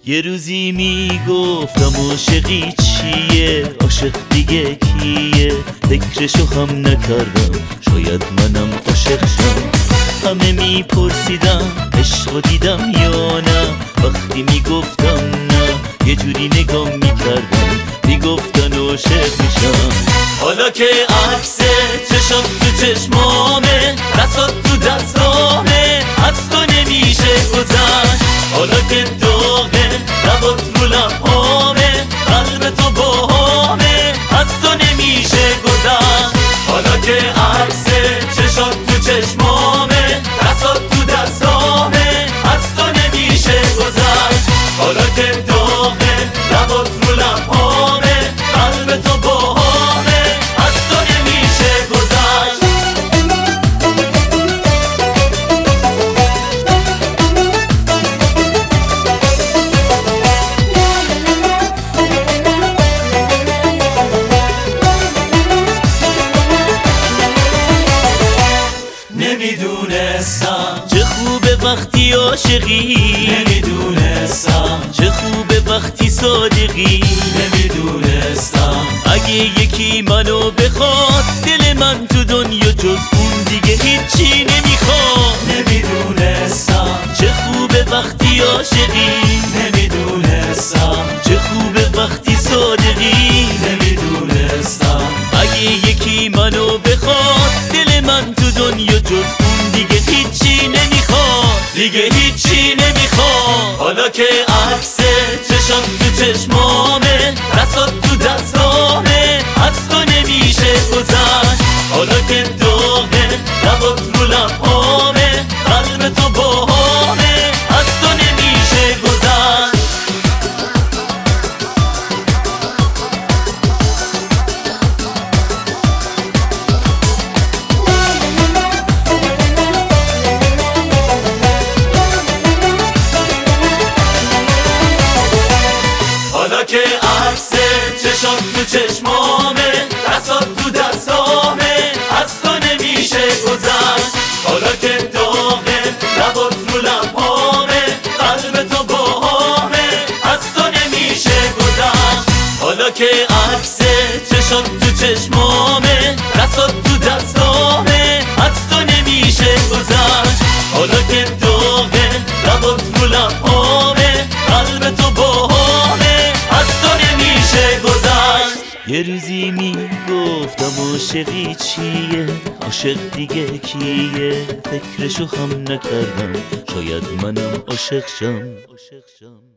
یه روزی میگفتم عاشقی چیه، عاشق دیگه کیه، فکرشو هم نکردم شاید منم عاشق شم. همه میپرسیدم عشقو دیدم یا نه، وقتی میگفتم نه یه جوری نگام میکردم میگفتن عاشق میشم. حالا که عکس چشم تو چشمامه، دستات تو دستامه، از تو نمیشه گذشت. حالا که داغه لبات رو لبامه، قلب تو باهامه، از تو نمیشه گذشت. حالا که عکس چشات تو چشمامه، دستات تو دستامه، از تو نمیشه گذشت. حالا که داغه لبات رو لبامه، قلب تو باهامه، از تو نمیشه گذشت. نمیدونستم چه خوبه وقتی عاشقی، نمیدونستم چه خوبه وقتی صادقی، نمیدونستم اگه یکی منو بخواد دل من تو دنیا جز اون دیگه هیچی نمیخواد. نمیدونستم چه خوبه وقتی عاشقی، نمیدونستم چه خوبه وقتی صادقی، نمیدونستم اگه یکی منو بخواد دل من تو دنیا جز اون دیگه هیچی نمیخواد، دیگه هیچی نمیخواد. حالا که عکس چشم تو چشمامه، دستات تو دستامه، از تو نمیشه گذشت. حالا که داغه لبات رو لبامه، قلب تو باهامه، از تو نمیشه گذشت. حالا که عکس چشم تو چشمامه، دستات تو دستامه، از تو نمیشه گذشت. حالا که داغه لبات رو لبامه، قلب تو باهامه، از تو نمیشه گذشت. حالا که عکس چشم تو چشمامه، دستات تو دستامه، از تو نمیشه گذشت. حالا که داغه لبات رو لبامه، قلب تو باهامه، از تو نمیشه گذشت. یه روزی میگفتم عاشقی چیه، عاشق دیگه کیه، فکرشو هم نکردم شاید منم عاشق شم.